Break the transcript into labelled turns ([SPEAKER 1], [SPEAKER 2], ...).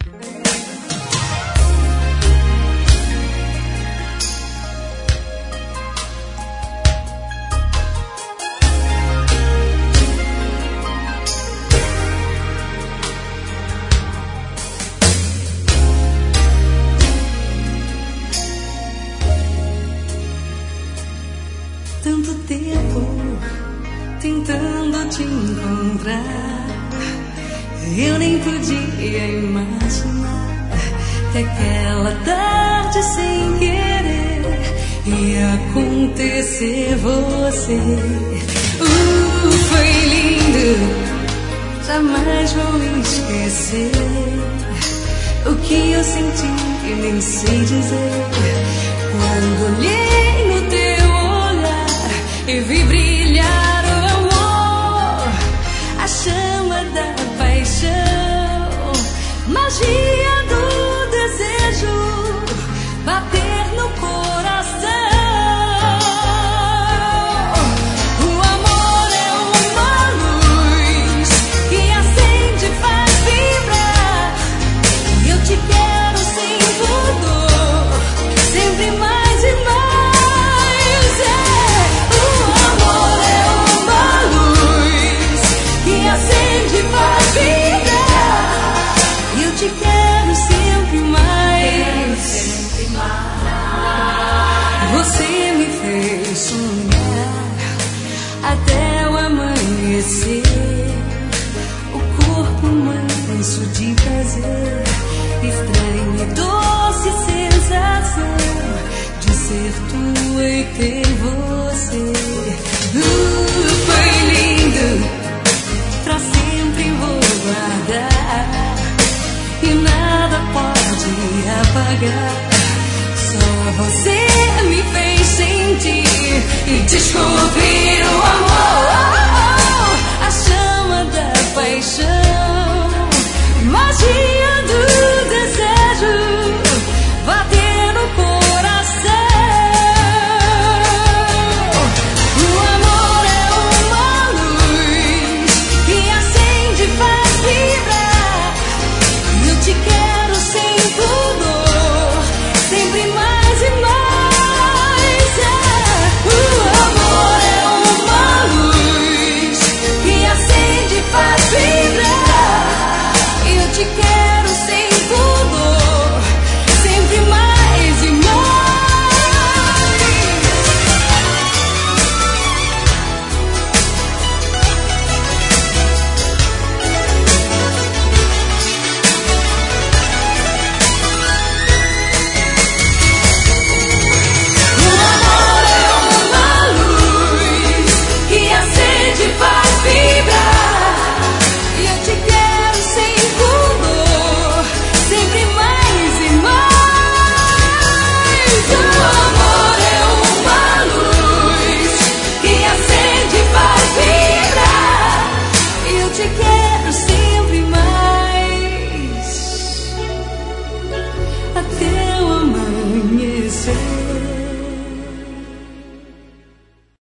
[SPEAKER 1] Tanto tempo tentando te encontrar, eu nem podia imaginar que aquela tarde sem querer ia acontecer você. Foi lindo, jamais vou esquecer o que eu senti e nem sei dizer quando olhei no teu e vi brilhar o amor, a chama da paixão, magia do desejo, bater no coração. O amor é uma luz que acende e faz vibrar, e eu te quero sem pudor, sempre mais e mais. Te quero sempre mais. Você me fez sonhar até o amanhecer, o corpo manso de prazer, estranha e doce sensação de ser tua e ter você. Foi lindo, pra sempre vou guardar e nada pode apagar. Só você me fez sentir e descobrir o amor, a chama da paixão.